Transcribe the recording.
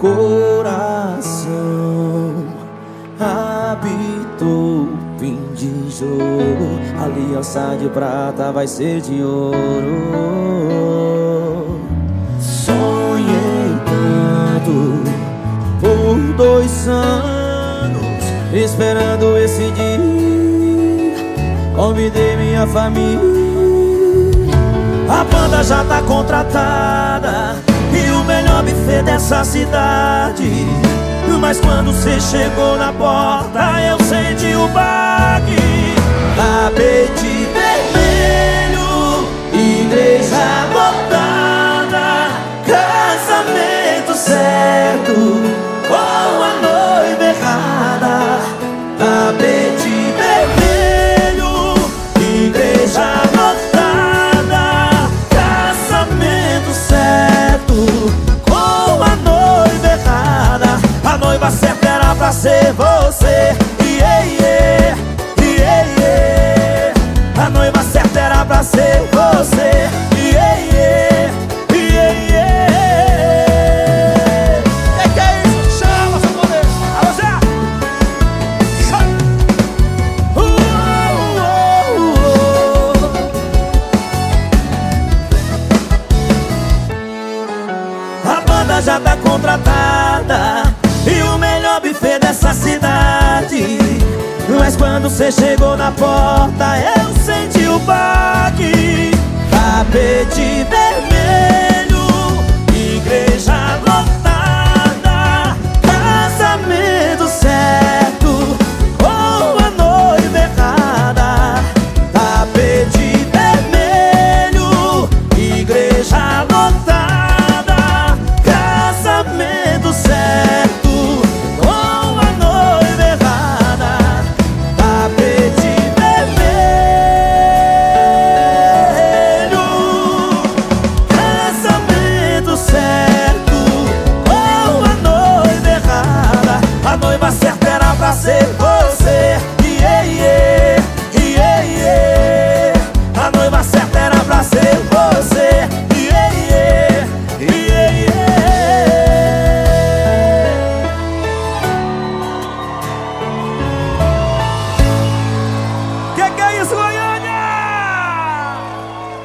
coração habitou fim de jogo. A aliança de prata vai ser de ouro. Sonhei tanto por 2 anos, esperando esse dia. Convidei minha família. A banda já tá contratada e o melhor buffet dessa cidade. Mas quando cê chegou na porta, eu senti o baque. Tapete vermelho, igreja lotada, casamento certo com a noiva errada. Tapete vermelho, igreja lotada, casamento certo com a noiva errada. A noiva certa era pra ser você, yeah, yeah, yeah, yeah. A noiva certa era pra ser você, yeah, yeah, yeah, yeah. Que é isso? Chama, seu poder! A você! A banda já tá contratada e o melhor buffet dessa cidade. Mas quando cê chegou na porta, eu senti o baque. Tapete vermelho,